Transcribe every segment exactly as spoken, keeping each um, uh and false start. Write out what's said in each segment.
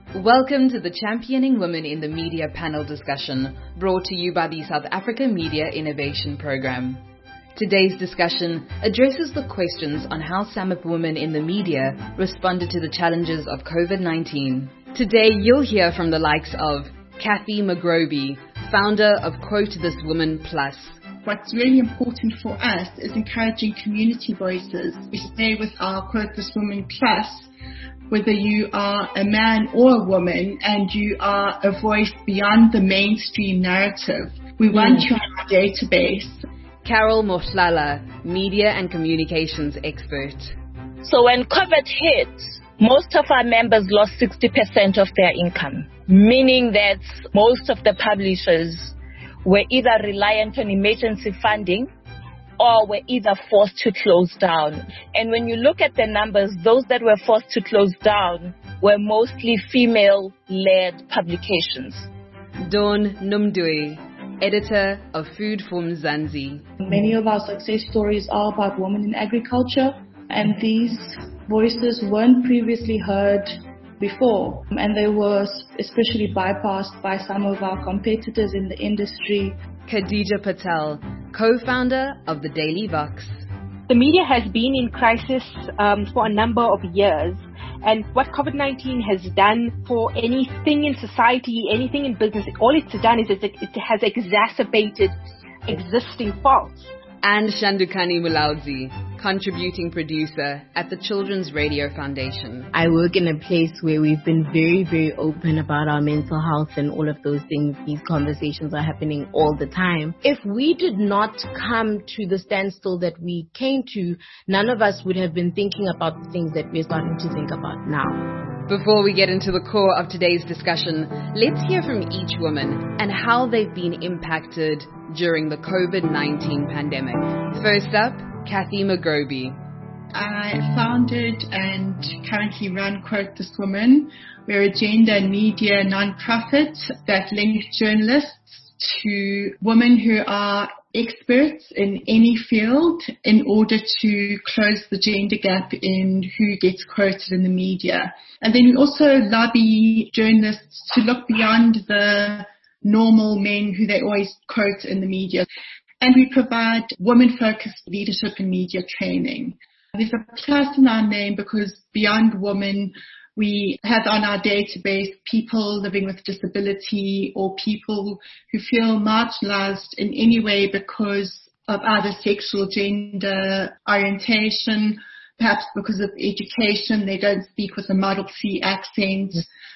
Welcome to the Championing Women in the Media panel discussion, brought to you by the South Africa Media Innovation Programme. Today's discussion addresses the questions on how SAMIP women in the media responded to the challenges of COVID nineteen. Today you'll hear from the likes of Kathy McGroby, founder of Quote This Woman Plus. What's really important for us is encouraging community voices. We stay with our Quote This Woman Plus, whether you are a man or a woman and you are a voice beyond the mainstream narrative. We want mm. you on our database. Carol Mohlala, media and communications expert. So when COVID hit, most of our members lost sixty percent of their income, meaning that most of the publishers were either reliant on emergency funding or were either forced to close down. And when you look at the numbers, those that were forced to close down were mostly female-led publications. Dawn Numdwe, editor of Food for Mzansi. Many of our success stories are about women in agriculture, and these voices weren't previously heard before, and they were especially bypassed by some of our competitors in the industry. Khadija Patel, co-founder of the Daily Vox. The media has been in crisis um, for a number of years, and what COVID nineteen has done for anything in society, anything in business, all it's done is it, it has exacerbated existing faults. And Shandukani Mulaudzi, contributing producer at the Children's Radio Foundation. I work in a place where we've been very, very open about our mental health and all of those things. These conversations are happening all the time. If we did not come to the standstill that we came to, none of us would have been thinking about the things that we're starting to think about now. Before we get into the core of today's discussion, let's hear from each woman and how they've been impacted during the COVID nineteen pandemic. First up, Kathy McGroby. I founded and currently run Quote This Woman. We're a gender and media non-profit that links journalists to women who are experts in any field in order to close the gender gap in who gets quoted in the media. And then we also lobby journalists to look beyond the normal men who they always quote in the media. And we provide women-focused leadership and media training. There's a plus in our name because beyond women, we have on our database people living with disability or people who feel marginalized in any way because of either sexual gender orientation, perhaps because of education, they don't speak with a Model C accent,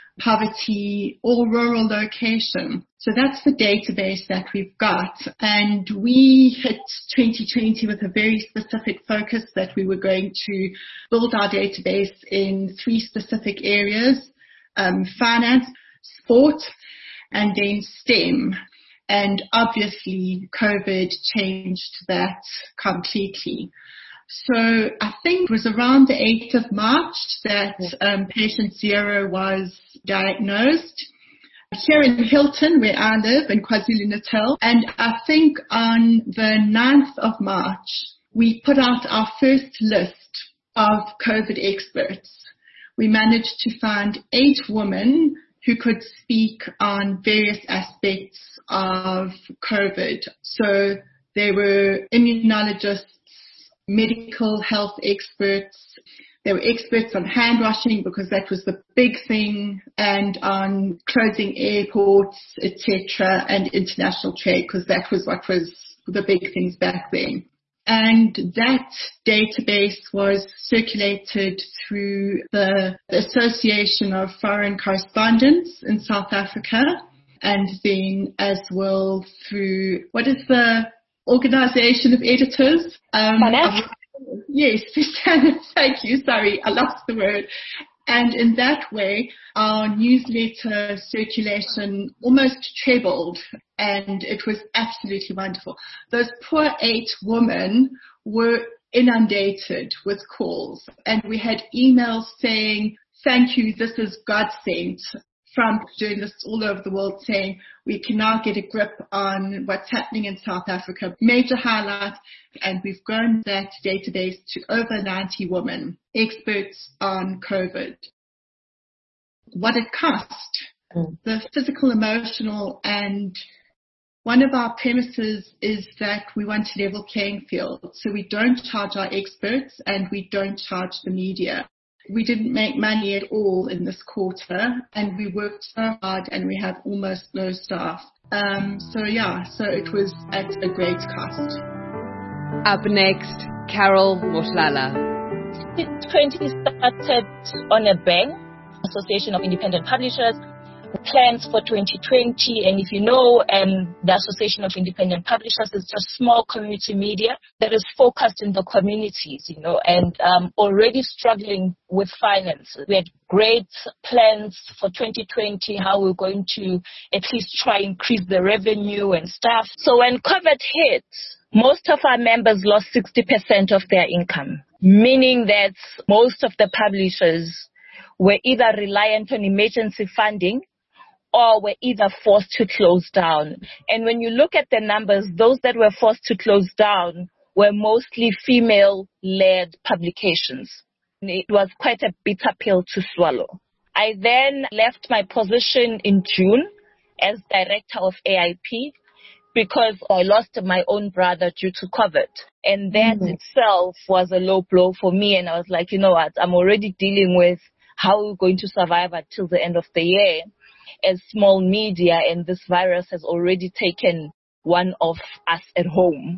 poverty, or rural location. So that's the database that we've got. And we hit twenty twenty with a very specific focus that we were going to build our database in three specific areas, um, finance, sport, and then STEM. And obviously COVID changed that completely. So I think it was around the eighth of March that um, patient zero was diagnosed here in Hilton, where I live in KwaZulu-Natal. And I think on the ninth of March, we put out our first list of COVID experts. We managed to find eight women who could speak on various aspects of COVID. So there were immunologists, medical health experts. They were experts on hand washing because that was the big thing, and on closing airports, et cetera, and international trade because that was what was the big things back then. And that database was circulated through the Association of Foreign Correspondents in South Africa, and then as well through, what is the Organization of Editors? Um, yes, thank you. Sorry, I lost the word. And in that way, our newsletter circulation almost trebled, and it was absolutely wonderful. Those poor eight women were inundated with calls, and we had emails saying, thank you, this is God sent, from journalists all over the world saying we can now get a grip on what's happening in South Africa. Major highlight, and we've grown that database to over ninety women, experts on COVID. what it cost, Mm. the physical, emotional, and one of our premises is that we want a level playing field. So we don't charge our experts and we don't charge the media. We didn't make money at all in this quarter, and we worked so hard, and we have almost no staff. Um, so yeah, so it was at a great cost. Up next, Carol Mohlala. twenty started on a bang, Association of Independent Publishers, plans for twenty twenty, and if you know, um, the Association of Independent Publishers is just small community media that is focused in the communities, you know, and um, already struggling with finances. We had great plans for twenty twenty, how we're going to at least try increase the revenue and stuff. So when COVID hit, most of our members lost sixty percent of their income, meaning that most of the publishers were either reliant on emergency funding or were either forced to close down. And when you look at the numbers, those that were forced to close down were mostly female-led publications. It was quite a bitter pill to swallow. I then left my position in June as director of A I P because I lost my own brother due to COVID. And that mm-hmm. itself was a low blow for me. And I was like, you know what, I'm already dealing with how we're going to survive until the end of the year as small media, and this virus has already taken one of us at home.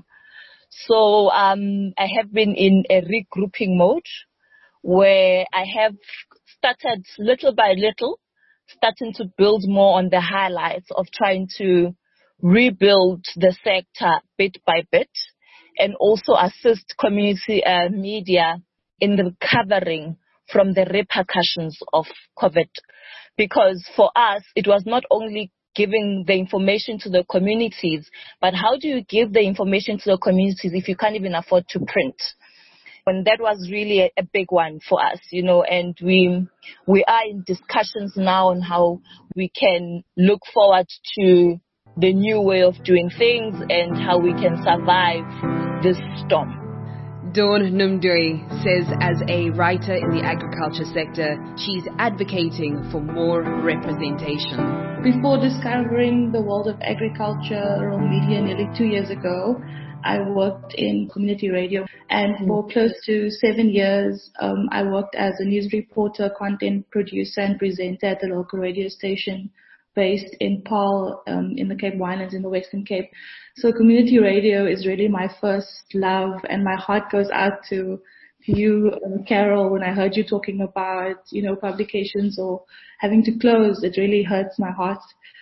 So um, I have been in a regrouping mode where I have started little by little, starting to build more on the highlights of trying to rebuild the sector bit by bit, and also assist community uh, media in the recovering from the repercussions of COVID. Because for us, it was not only giving the information to the communities, but how do you give the information to the communities if you can't even afford to print? And that was really a, a big one for us, you know, and we we are in discussions now on how we can look forward to the new way of doing things and how we can survive this storm. Dawn Numdui says as a writer in the agriculture sector, she's advocating for more representation. Before discovering the world of agricultural media nearly two years ago, I worked in community radio, and for close to seven years, um, I worked as a news reporter, content producer, and presenter at the local radio station based in Paarl, um, in the Cape Winelands in the Western Cape. So community radio is really my first love, and my heart goes out to you, um, Carol, when I heard you talking about, you know, publications or having to close. It really hurts my heart.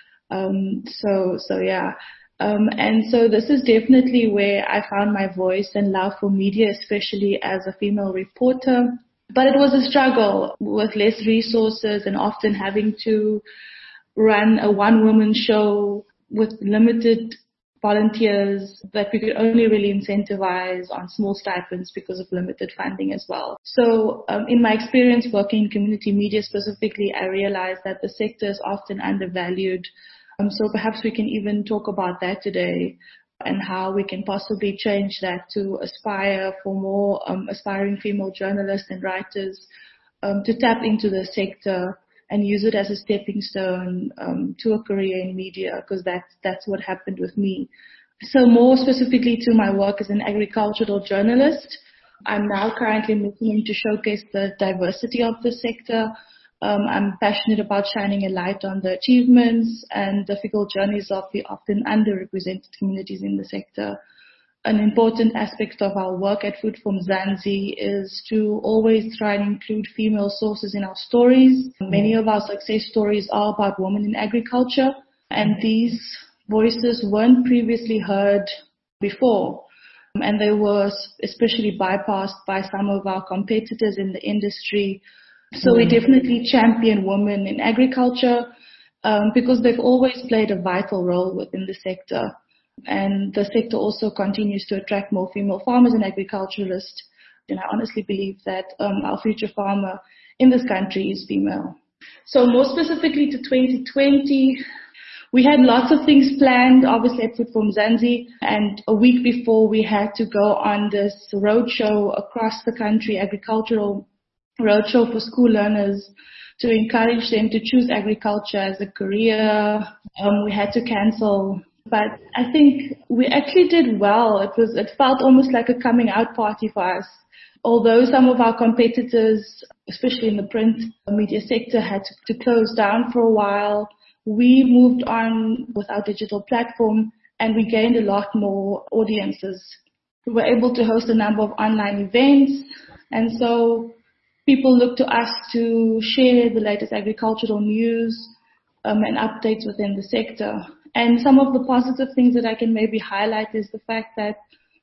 Um, so, so yeah. Um, and so this is definitely where I found my voice and love for media, especially as a female reporter. But it was a struggle with less resources and often having to run a one-woman show with limited volunteers that we could only really incentivize on small stipends because of limited funding as well. So um, in my experience working in community media specifically, I realized that the sector is often undervalued. Um, so perhaps we can even talk about that today and how we can possibly change that to aspire for more um, aspiring female journalists and writers um, to tap into the sector and use it as a stepping stone um, to a career in media, because that's, that's what happened with me. So more specifically to my work as an agricultural journalist, I'm now currently looking to showcase the diversity of the sector. Um, I'm passionate about shining a light on the achievements and difficult journeys of the often underrepresented communities in the sector. An important aspect of our work at Food for Mzansi is to always try and include female sources in our stories. Many of our success stories are about women in agriculture, and these voices weren't previously heard before, and they were especially bypassed by some of our competitors in the industry. So we definitely champion women in agriculture um, because they've always played a vital role within the sector. And the sector also continues to attract more female farmers and agriculturalists. And I honestly believe that um, our future farmer in this country is female. So more specifically to twenty twenty, we had lots of things planned, obviously at Food for Mzansi. And a week before, we had to go on this roadshow across the country, agricultural roadshow for school learners, to encourage them to choose agriculture as a career. Um, we had to cancel. But I think we actually did well. It was, it felt almost like a coming out party for us. Although some of our competitors, especially in the print media sector, had to, to close down for a while, we moved on with our digital platform and we gained a lot more audiences. We were able to host a number of online events, and so people look to us to share the latest agricultural news um, and updates within the sector. And some of the positive things that I can maybe highlight is the fact that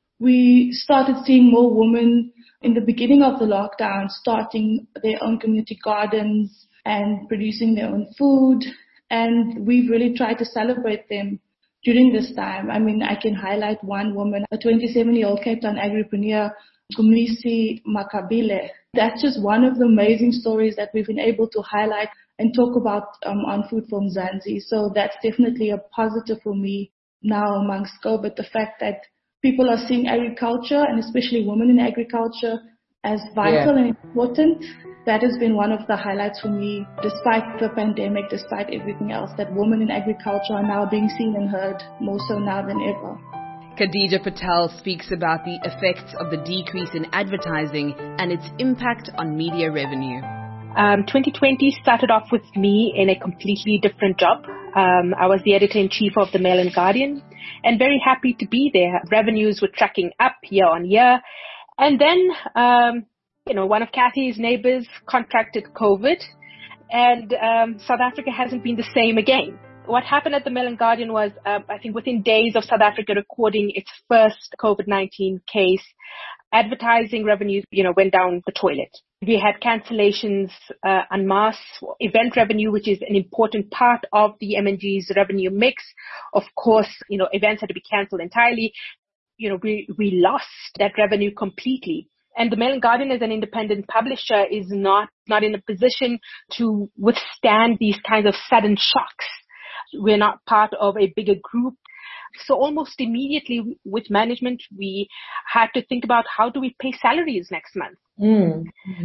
we started seeing more women in the beginning of the lockdown starting their own community gardens and producing their own food. And we've really tried to celebrate them during this time. I mean, I can highlight one woman, a twenty-seven-year-old Cape Town agripreneur, Gumisi Makabile. That's just one of the amazing stories that we've been able to highlight and talk about um, on Food for Mzansi. So that's definitely a positive for me now amongst COVID, the fact that people are seeing agriculture, and especially women in agriculture, as vital yeah. and important. That has been one of the highlights for me, despite the pandemic, despite everything else, that women in agriculture are now being seen and heard more so now than ever. Khadija Patel speaks about the effects of the decrease in advertising and its impact on media revenue. Um, twenty twenty started off with me in a completely different job. Um, I was the editor-in-chief of the Mail and Guardian, and very happy to be there. Revenues were tracking up year on year. And then, um, you know, one of Kathy's neighbors contracted COVID, and um, South Africa hasn't been the same again. What happened at the Mail and Guardian was, uh, I think within days of South Africa recording its first COVID nineteen case, advertising revenues, you know, went down the toilet. We had cancellations uh, en masse, event revenue, which is an important part of the M N G's revenue mix. Of course, you know, events had to be cancelled entirely. You know, we, we lost that revenue completely. And the Mail and Guardian as an independent publisher is not, not in a position to withstand these kinds of sudden shocks. We're not part of a bigger group. So almost immediately with management, we had to think about how do we pay salaries next month. Mm.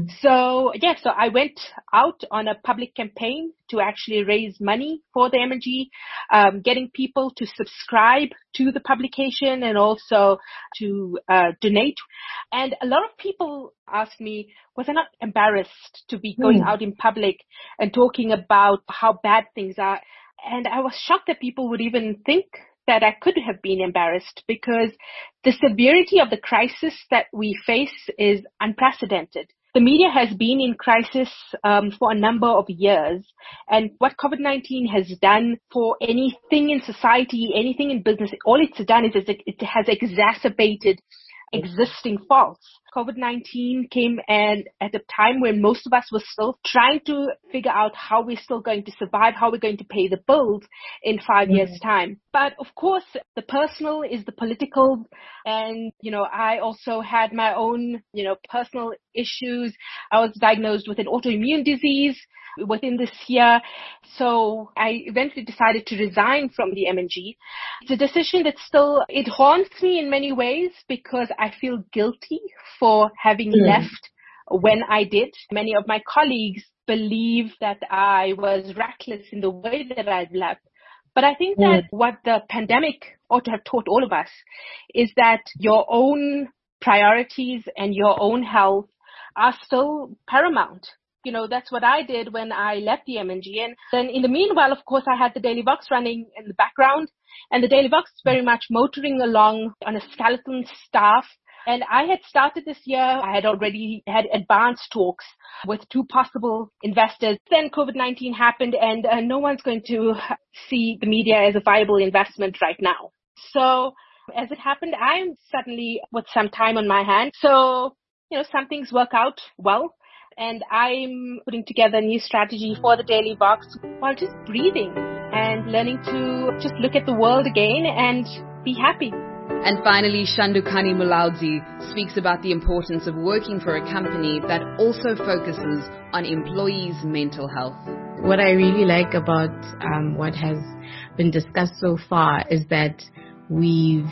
So, yeah, so I went out on a public campaign to actually raise money for the M N G, um, getting people to subscribe to the publication and also to uh, donate. And a lot of people asked me, was I not embarrassed to be going mm. out in public and talking about how bad things are? And I was shocked that people would even think that I could have been embarrassed, because the severity of the crisis that we face is unprecedented. The media has been in crisis um, for a number of years, and what COVID nineteen has done for anything in society, anything in business, all it's done is it has exacerbated existing faults. COVID nineteen came and at a time when most of us were still trying to figure out how we're still going to survive, how we're going to pay the bills in five mm-hmm. years' time. But of course, the personal is the political. And, you know, I also had my own, you know, personal issues. I was diagnosed with an autoimmune disease within this year. So I eventually decided to resign from the M N G. It's a decision that still, it haunts me in many ways because I feel guilty for having mm. left when I did. Many of my colleagues believe that I was reckless in the way that I've left. But I think that mm. what the pandemic ought to have taught all of us is that your own priorities and your own health are still paramount. You know, that's what I did when I left the M N G. And then in the meanwhile, of course, I had the Daily Vox running in the background, and the Daily Vox is very much motoring along on a skeleton staff. And I had started this year, I had already had advanced talks with two possible investors. Then COVID nineteen happened, and uh, no one's going to see the media as a viable investment right now. So as it happened, I'm suddenly with some time on my hands. So, you know, some things work out well. And I'm putting together a new strategy for the Daily Vox while just breathing and learning to just look at the world again and be happy. And finally, Shandukani Mulaudzi speaks about the importance of working for a company that also focuses on employees' mental health. What I really like about um, what has been discussed so far is that we've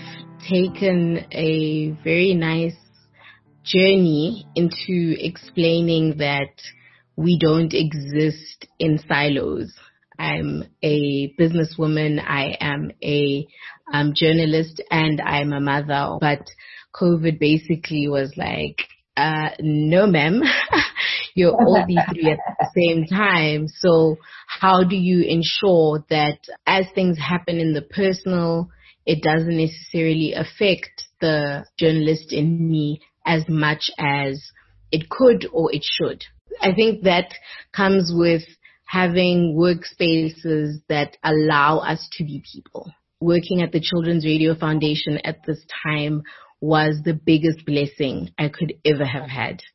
taken a very nice journey into explaining that we don't exist in silos. I'm a businesswoman, I am a um, journalist, and I'm a mother. But COVID basically was like, uh, no ma'am, you're all these three at the same time. So how do you ensure that as things happen in the personal, it doesn't necessarily affect the journalist in me as much as it could or it should? I think that comes with having workspaces that allow us to be people. Working at the Children's Radio Foundation at this time was the biggest blessing I could ever have had.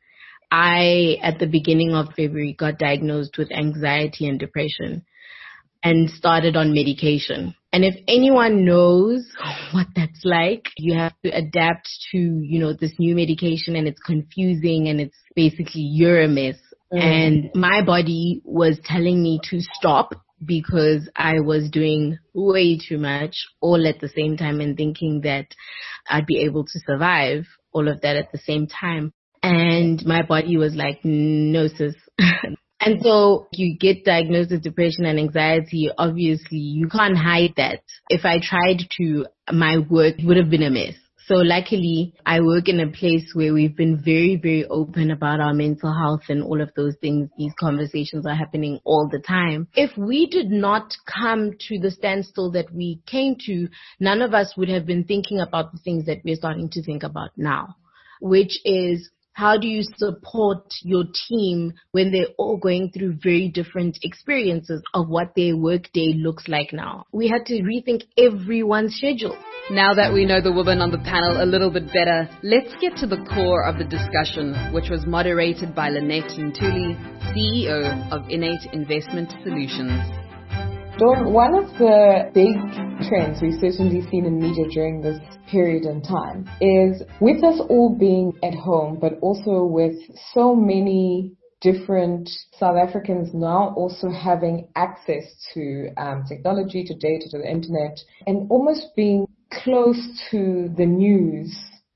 I, at the beginning of February, got diagnosed with anxiety and depression and started on medication. And if anyone knows what that's like, you have to adapt to, you know, this new medication, and it's confusing and it's basically you're a mess. Mm. And my body was telling me to stop because I was doing way too much all at the same time and thinking that I'd be able to survive all of that at the same time. And my body was like, no, sis. And so you get diagnosed with depression and anxiety. Obviously, you can't hide that. If I tried to, my work would have been a mess. So luckily, I work in a place where we've been very, very open about our mental health and all of those things. These conversations are happening all the time. If we did not come to the standstill that we came to, none of us would have been thinking about the things that we're starting to think about now, which is, how do you support your team when they're all going through very different experiences of what their workday looks like now? We had to rethink everyone's schedule. Now that we know the woman on the panel a little bit better, let's get to the core of the discussion, which was moderated by Lynette Ntuli, C E O of Innate Investment Solutions. Dawn, one of the big trends we've certainly seen in media during this period in time is, with us all being at home, but also with so many different South Africans now also having access to um, technology, to data, to the internet, and almost being close to the news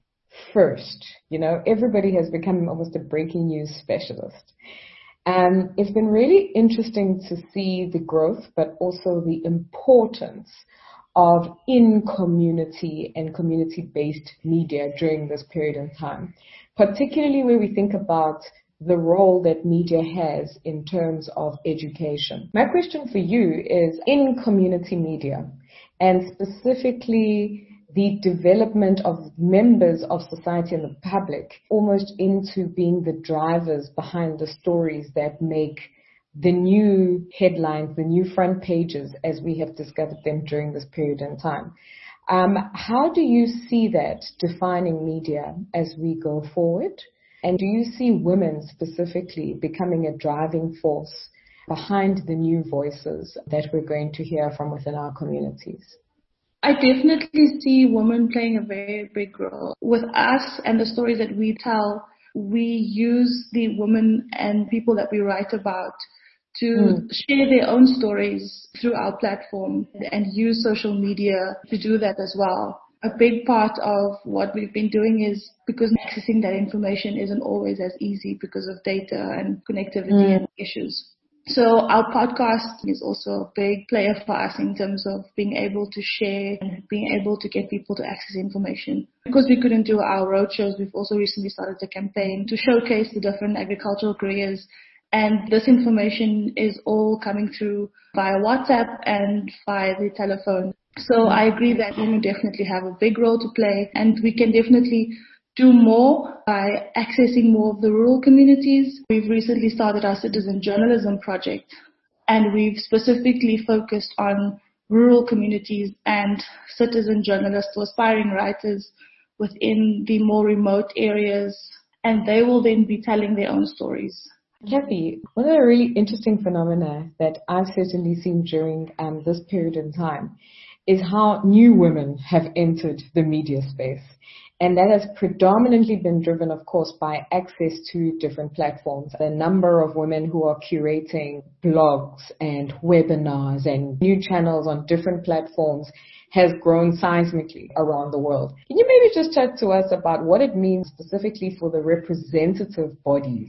first. You know, everybody has become almost a breaking news specialist. Um, it's been really interesting to see the growth, but also the importance of in-community and community-based media during this period of time, particularly where we think about the role that media has in terms of education. My question for you is, in community media, and specifically the development of members of society and the public almost into being the drivers behind the stories that make the new headlines, the new front pages, as we have discovered them during this period in time. Um, how do you see that defining media as we go forward? And do you see women specifically becoming a driving force behind the new voices that we're going to hear from within our communities? I definitely see women playing a very big role. With us and the stories that we tell, we use the women and people that we write about to mm. share their own stories through our platform and use social media to do that as well. A big part of what we've been doing is, because accessing that information isn't always as easy because of data and connectivity mm. and issues. So our podcast is also a big player for us in terms of being able to share and being able to get people to access information. Because we couldn't do our roadshows, we've also recently started a campaign to showcase the different agricultural careers. And this information is all coming through via WhatsApp and via the telephone. So I agree that women definitely have a big role to play, and we can definitely do more by accessing more of the rural communities. We've recently started our citizen journalism project, and we've specifically focused on rural communities and citizen journalists or aspiring writers within the more remote areas, and they will then be telling their own stories. Kathy, one of the really interesting phenomena that I've certainly seen during um, this period in time is how new women have entered the media space. And that has predominantly been driven, of course, by access to different platforms. The number of women who are curating blogs and webinars and new channels on different platforms has grown seismically around the world. Can you maybe just chat to us about what it means specifically for the representative bodies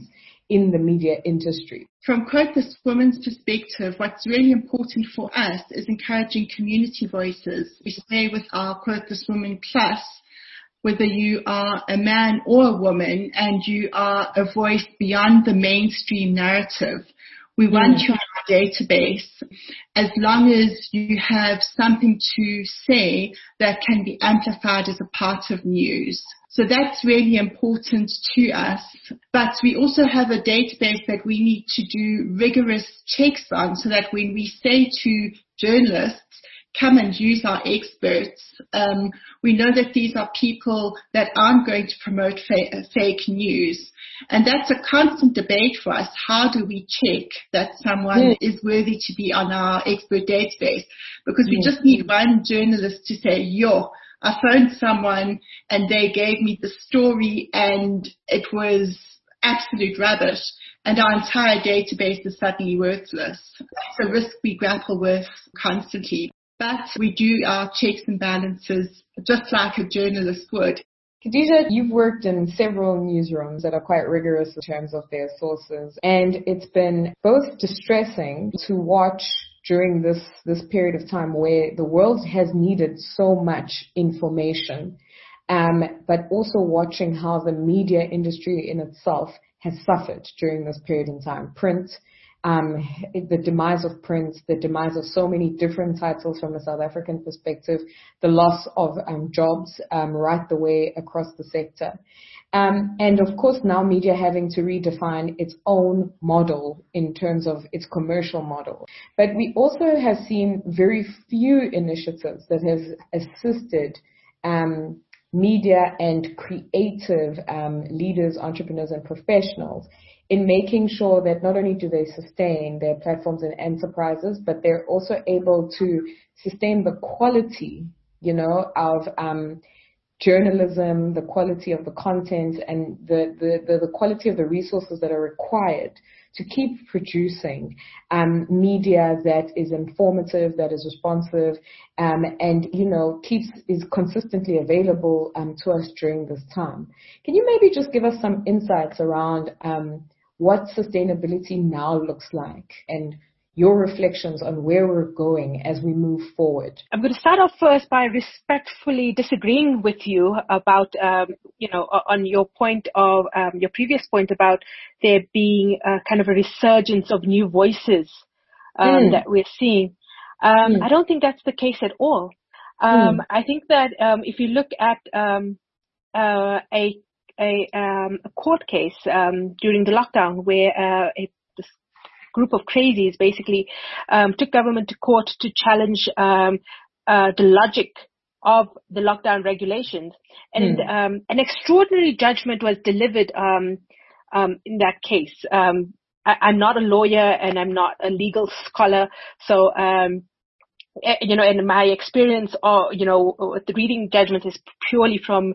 in the media industry. From Quote This Woman's perspective, what's really important for us is encouraging community voices. We say with our Quote This Woman Plus, whether you are a man or a woman and you are a voice beyond the mainstream narrative, we want you on our database as long as you have something to say that can be amplified as a part of news. So that's really important to us. But we also have a database that we need to do rigorous checks on so that when we say to journalists, come and use our experts, um, we know that these are people that aren't going to promote fa- fake news. And that's a constant debate for us. How do we check that someone yeah. is worthy to be on our expert database? Because we yeah. just need one journalist to say, yo, I phoned someone and they gave me the story and it was absolute rubbish. And our entire database is suddenly worthless. That's a risk we grapple with constantly. But we do our checks and balances just like a journalist would. Khadija, you've worked in several newsrooms that are quite rigorous in terms of their sources, and it's been both distressing to watch during this, this period of time where the world has needed so much information, um, but also watching how the media industry in itself has suffered during this period in time. Print, Um, the demise of print, the demise of so many different titles from a South African perspective, the loss of um, jobs um, right the way across the sector. Um, and of course now media having to redefine its own model in terms of its commercial model. But we also have seen very few initiatives that have assisted um, media and creative um, leaders, entrepreneurs and professionals in making sure that not only do they sustain their platforms and enterprises, but they're also able to sustain the quality, you know, of um, journalism, the quality of the content, and the, the, the, the quality of the resources that are required to keep producing um, media that is informative, that is responsive, um, and, you know, keeps is consistently available um, to us during this time. Can you maybe just give us some insights around um, what sustainability now looks like and your reflections on where we're going as we move forward? I'm going to start off first by respectfully disagreeing with you about, um, you know, on your point of, um, your previous point about there being a kind of a resurgence of new voices um, mm. that we're seeing. Um, mm. I don't think that's the case at all. Um, mm. I think that um, if you look at um, uh, a A, um, a court case um, during the lockdown where uh, a this group of crazies basically um, took government to court to challenge um, uh, the logic of the lockdown regulations. And mm. um, an extraordinary judgment was delivered um, um, in that case. Um, I, I'm not a lawyer and I'm not a legal scholar, so um, you know, and my experience, or you know, the reading judgment is purely from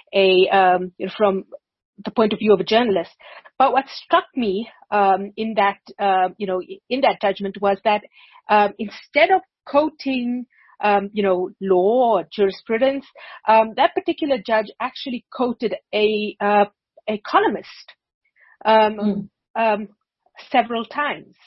a um, from the point of view of a journalist. But what struck me um, in that, uh, you know, in that judgment was that um, instead of quoting, um, you know, law or jurisprudence, um, that particular judge actually quoted a uh, a columnist um, mm. um, several times,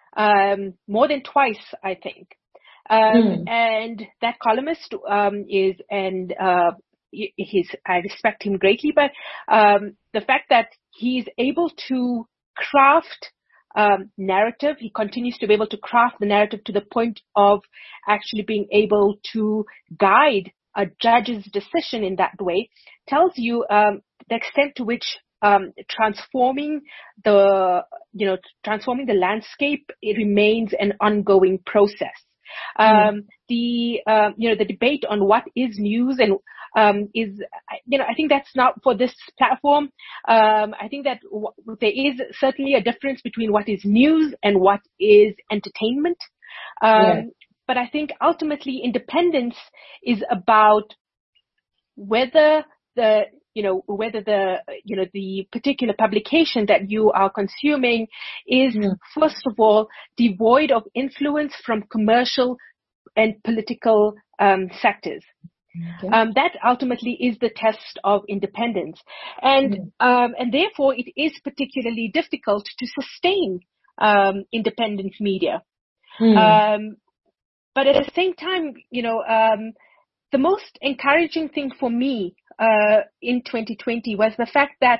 um, more than twice, I think. Um, mm. And that columnist um, is, and uh, he's, I respect him greatly, but um, the fact that he's able to craft um, narrative, he continues to be able to craft the narrative to the point of actually being able to guide a judge's decision in that way, tells you um, the extent to which um, transforming the, you know, transforming the landscape, it remains an ongoing process. Um, mm. the, uh, you know, the debate on what is news and, um, is, you know, I think that's not for this platform. Um, I think that w- there is certainly a difference between what is news and what is entertainment. Um, yeah. But I think ultimately independence is about whether the, you know, whether the, you know, the particular publication that you are consuming is, mm. first of all, devoid of influence from commercial and political um, sectors. Okay. Um, that ultimately is the test of independence. And, mm. um, and therefore it is particularly difficult to sustain, um, independent media. Mm. Um, but at the same time, you know, um, the most encouraging thing for me, uh, in twenty twenty was the fact that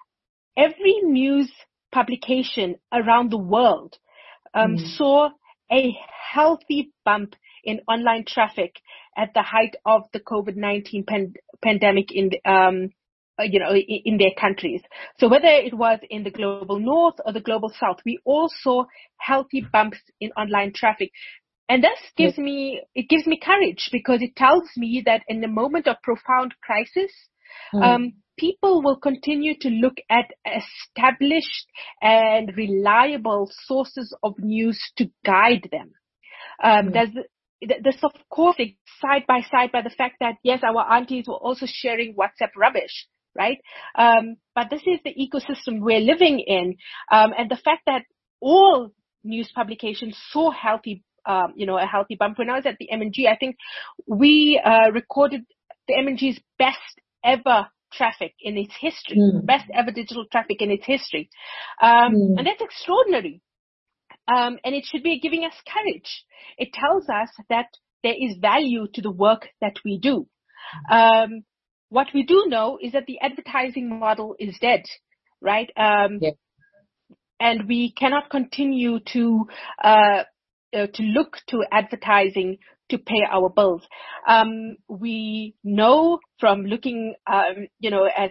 every news publication around the world, um, mm. saw a healthy bump in online traffic at the height of the COVID nineteen pan- pandemic in, the, um, uh, you know, in, in their countries. So whether it was in the global north or the global south, we all saw healthy bumps in online traffic. And this gives yes. me, it gives me courage because it tells me that in a moment of profound crisis, mm. um, people will continue to look at established and reliable sources of news to guide them. Um, mm. There's this, of course, side by side by the fact that, yes, our aunties were also sharing WhatsApp rubbish, right? Um, but this is the ecosystem we're living in. Um, and the fact that all news publications saw healthy, um, you know, a healthy bump. When I was at the M N G, I think we uh, recorded the M N G's best ever traffic in its history, mm. best ever digital traffic in its history. Um, mm. And that's extraordinary. Um, and it should be giving us courage. It tells us that there is value to the work that we do. Um, what we do know is that the advertising model is dead, right? Um, yeah. And we cannot continue to, uh, uh, to look to advertising to pay our bills. Um, we know from looking, um, you know, at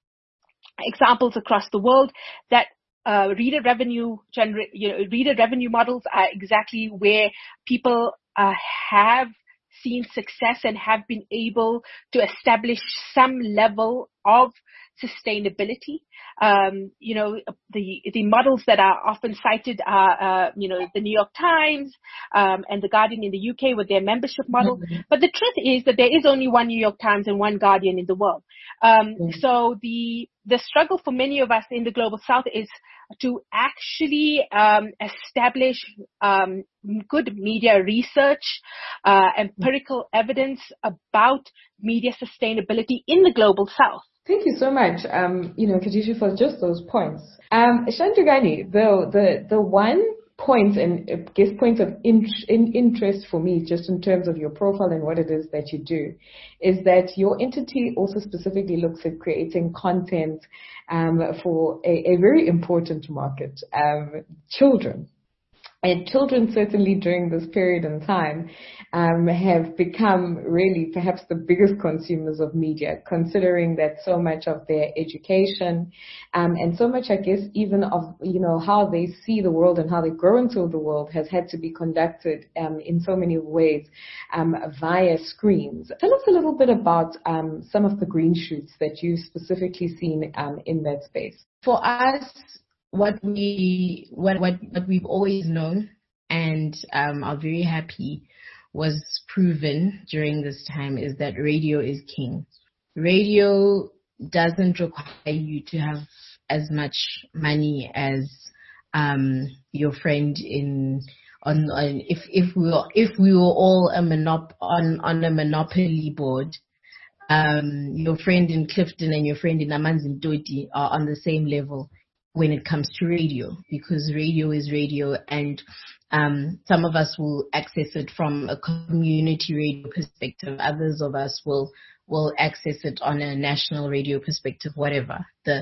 examples across the world that Uh, reader revenue generate, you know, reader revenue models are exactly where people uh, have seen success and have been able to establish some level of sustainability. Um, you know, the the models that are often cited are, uh, you know, the New York Times um, and the Guardian in the U K with their membership model. Mm-hmm. But the truth is that there is only one New York Times and one Guardian in the world. Um, mm-hmm. So the the struggle for many of us in the Global South is to actually um, establish um, good media research, uh, empirical evidence about media sustainability in the Global South. Thank you so much, um, you know, Khadisha, for just those points. Um, Shandragani, though, the, the one point and I guess point of in, in interest for me, just in terms of your profile and what it is that you do, is that your entity also specifically looks at creating content um, for a, a very important market, um, children. And children, certainly during this period in time, um, have become really perhaps the biggest consumers of media, considering that so much of their education um, and so much, I guess, even of, you know, how they see the world and how they grow into the world has had to be conducted um, in so many ways um, via screens. Tell us a little bit about um, some of the green shoots that you've specifically seen um, in that space. For us, What we what what what we've always known and um, are very happy was proven during this time is that radio is king. Radio doesn't require you to have as much money as um, your friend in on, on if if we were if we were all a monop on on a monopoly board. Um, your friend in Clifton and your friend in Amanzimtoti are on the same level when it comes to radio, because radio is radio, and um, some of us will access it from a community radio perspective. Others of us will will access it on a national radio perspective, whatever. The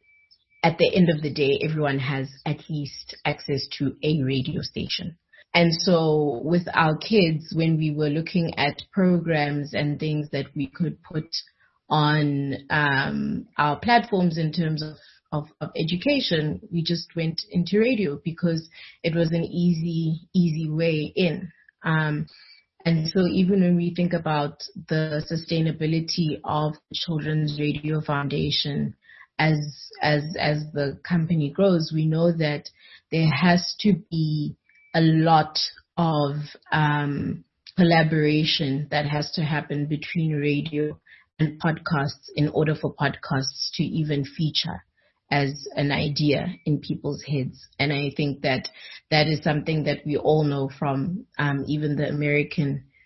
at the end of the day, everyone has at least access to a radio station. And so with our kids, when we were looking at programs and things that we could put on um, our platforms in terms of Of, of education, we just went into radio because it was an easy, easy way in. Um, and so even when we think about the sustainability of Children's Radio Foundation as, as, as the company grows, we know that there has to be a lot of, um, collaboration that has to happen between radio and podcasts in order for podcasts to even feature as an idea in people's heads. And I think that that is something that we all know from um, even the American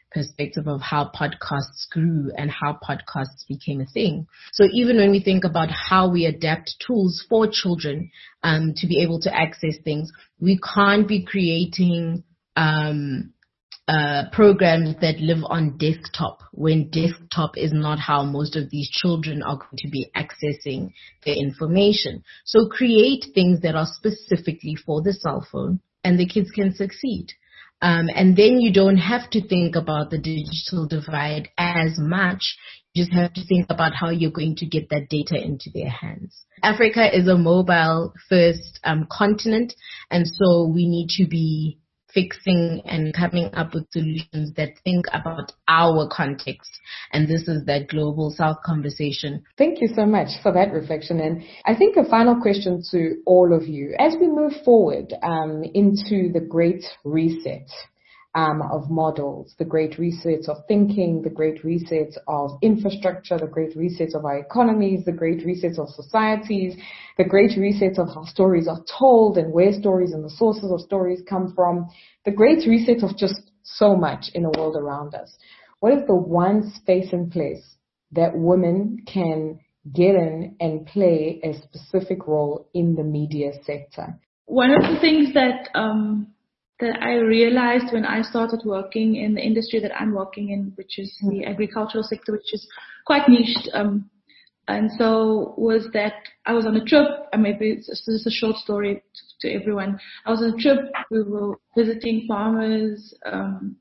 perspective of how podcasts grew and how podcasts became a thing. So even when we think about how we adapt tools for children um, to be able to access things, we can't be creating um, uh, programs that live on desktop when desktop is not how most of these children are going to be accessing their information. So create things that are specifically for the cell phone and the kids can succeed. Um, and then you don't have to think about the digital divide as much. You just have to think about how you're going to get that data into their hands. Africa is a mobile first um, continent, and so we need to be fixing and coming up with solutions that think about our context. And this is that global South conversation. Thank you so much for that reflection. And I think a final question to all of you. As we move forward um, into the great reset um, of models, the great reset of thinking, the great reset of infrastructure, the great reset of our economies, the great reset of societies, the great reset of how stories are told and where stories and the sources of stories come from, the great reset of just so much in the world around us. What is the one space and place that women can get in and play a specific role in the media sector? One of the things that um, that I realized when I started working in the industry that I'm working in, which is the agricultural sector, which is quite niched, um, and so was that I was on a trip, and maybe it's just a short story to, to everyone. I was on a trip, we were visiting farmers, um,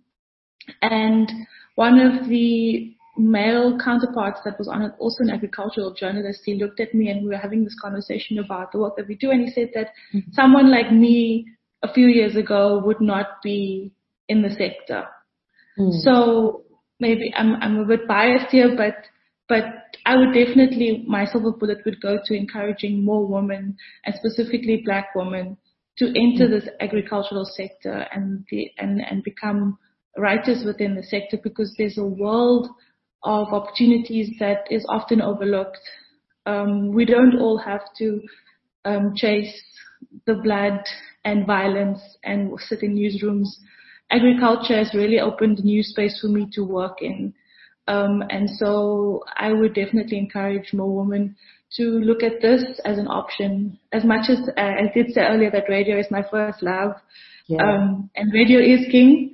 and one of the male counterparts that was on it, also an agricultural journalist, he looked at me and we were having this conversation about the work that we do, and he said that mm-hmm. someone like me a few years ago would not be in the sector. Mm. So maybe I'm I'm a bit biased here, but but I would definitely, my silver bullet would go to encouraging more women, and specifically Black women, to enter mm. this agricultural sector and the, and and become writers within the sector, because there's a world of opportunities that is often overlooked. Um, we don't all have to um, chase the blood and violence and sit in newsrooms. Agriculture has really opened a new space for me to work in. Um, and so I would definitely encourage more women to look at this as an option. As much as uh, I did say earlier that radio is my first love, yeah. um, and radio is king.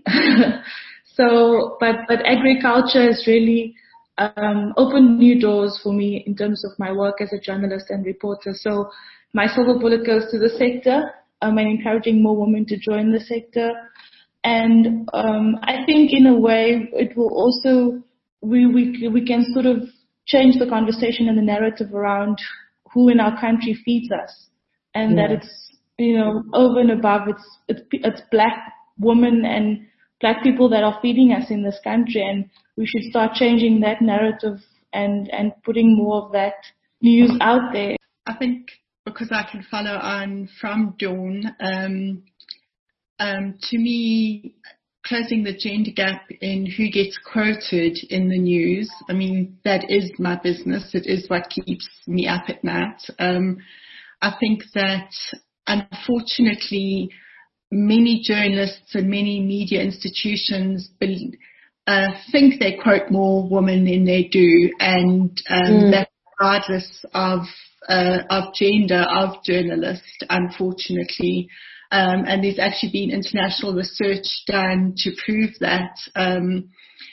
So, but, but agriculture has really um, opened new doors for me in terms of my work as a journalist and reporter. So my silver bullet goes to the sector, um, and encouraging more women to join the sector. And um, I think in a way it will also, we, we, we can sort of change the conversation and the narrative around who in our country feeds us. And yeah. that it's, you know, over and above, it's, it's, it's Black women and Black people that are feeding us in this country, and we should start changing that narrative and, and putting more of that news out there. I think because I can follow on from Dawn, um, um, to me, closing the gender gap in who gets quoted in the news, I mean, that is my business. It is what keeps me up at night. Um, I think that, unfortunately, many journalists and many media institutions believe, uh, think they quote more women than they do, and um, mm. that's regardless of uh, of gender of journalists, unfortunately. Um, and there's actually been international research done to prove that. Um,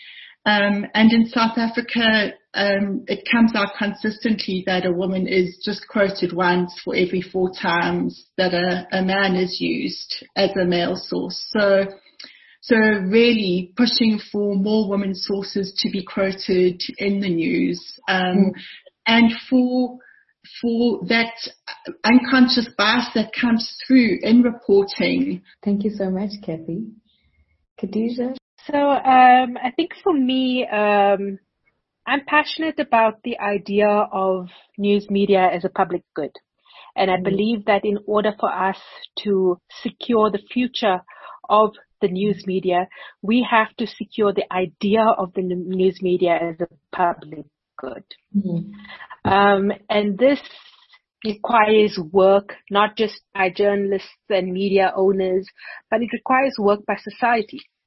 um, and in South Africa, um, it comes out consistently that a woman is just quoted once for every four times that a, a man is used as a male source. So, so really pushing for more women sources to be quoted in the news, um, mm. and for for that unconscious bias that comes through in reporting. Thank you so much, Kathy. Khadija? So um, I think for me, um, I'm passionate about the idea of news media as a public good. And I mm. believe that in order for us to secure the future of the news media, we have to secure the idea of the news media as a public good. Mm. Um, and this requires work, not just by journalists and media owners, but it requires work by society.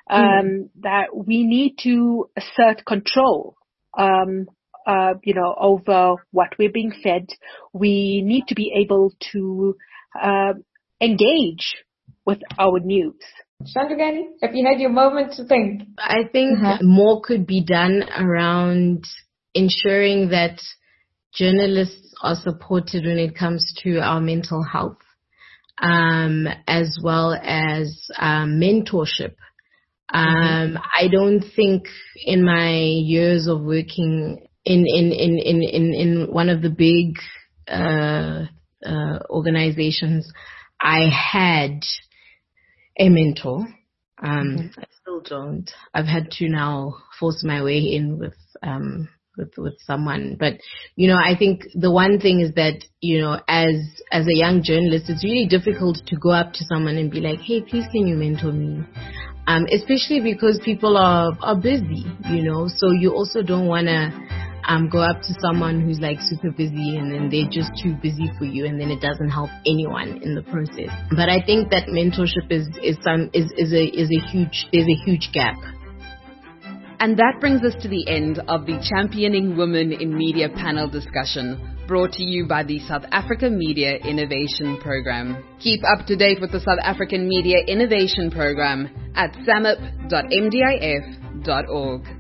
um, mm. that we need to assert control, um, uh, you know, over what we're being fed. We need to be able to uh, engage with our news. Chandrakani, have you had your moment to think? I think uh-huh. more could be done around ensuring that journalists are supported when it comes to our mental health, um, as well as um, mentorship. Um, mm-hmm. I don't think in my years of working in, in, in, in, in, in one of the big uh, uh, organizations, I had a mentor. Um, mm-hmm. I still don't. I've had to now force my way in with um, with with someone. But you know, I think the one thing is that, you know, as as a young journalist, it's really difficult to go up to someone and be like, "Hey, please, can you mentor me?" Um, especially because people are are busy, you know. So you also don't want to um go up to someone who's like super busy and then they're just too busy for you, and then it doesn't help anyone in the process. But I think that mentorship is is some is is a is a huge there's a huge gap. And that brings us to the end of the Championing Women in Media panel discussion, brought to you by the South Africa Media Innovation Program. Keep up to date with the South African Media Innovation Program at samip dot m d i f dot org.